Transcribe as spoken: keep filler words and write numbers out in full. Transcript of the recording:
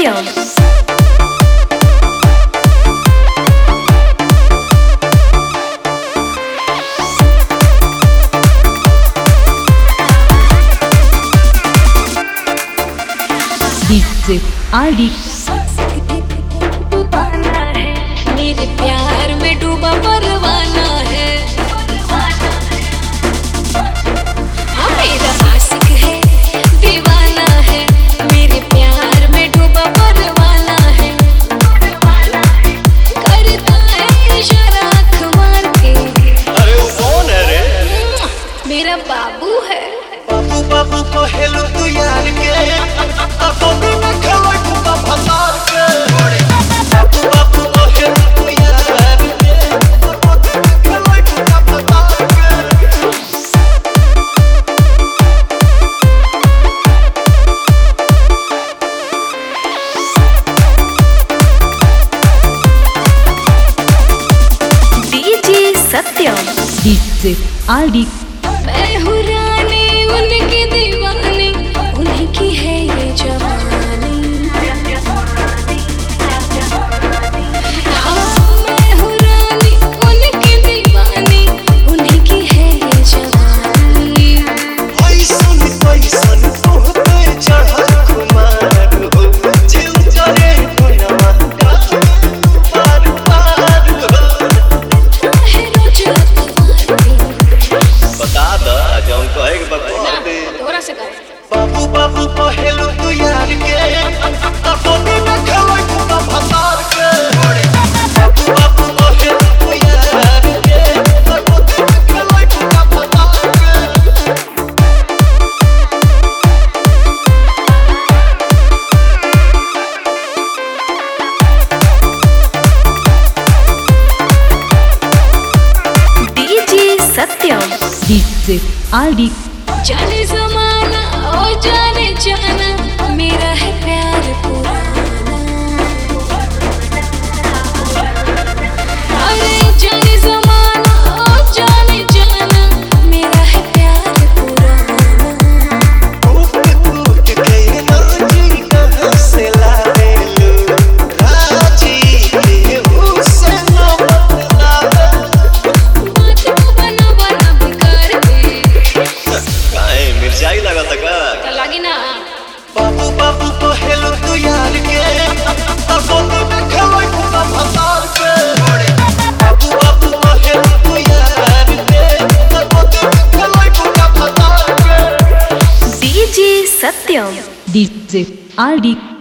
सत्यम। DJ RD मेरे प्यार में डूबा परवाना है, हाँ मेरा आशिक है दीवाना है, मेरे प्यार में डूबा परवाना है, करता है इशारा आँख मार के। अरे वो कौन है रे? मेरा बाबू है। बाबू बाबू को हेलो तू यार के अब भी न खवा ठुका फसार के। बाबू बाबू को हेलो तू यार के अब भी न खवा ठुका फसार के। डीजे सत्यम। डीजे आरडी मैं हूँ रानी उनकी दीवानी, उन्हीं की है ये जवानी। हाँ मैं हूँ रानी उनकी दीवानी, उन्हीं की है ये जवानी। ऐसन कैसन तोह पे चढ़ा खुमार हो, जीव जरे गुनवा का पार पार हो। है रोज अखबार बता दा जौन कहे के बता दे। थोड़ा से कर। बाबू बाबू को हेलो तू यार के अब भी न खवा ठुका फसार के। बाबू बाबू को हेलो तू यार के अब भी न खवा ठुका फसार के। डीजे सत्यम। डीजे आरडी जाने जमाना ओ जाने जाना, मेरा है प्यार पुराना। अरे जाने जमाना ओ जाने जाना, मेरा है प्यार पुराना। टूट टूट गए राजी कहाँ से लावे लो, राजी के उसे न बदलावे। बात को बना बना बिगाड़ दे। काहे मिर्चाई लगा तका? तो लगी ना। बाबू बाबू को हेलो तू यार के अब भी न खवा ठुका फसार के। बाबू बाबू को हेलो तू यार के अब भी न खवा ठुका फसार के। डीजे सत्यम। DJ RD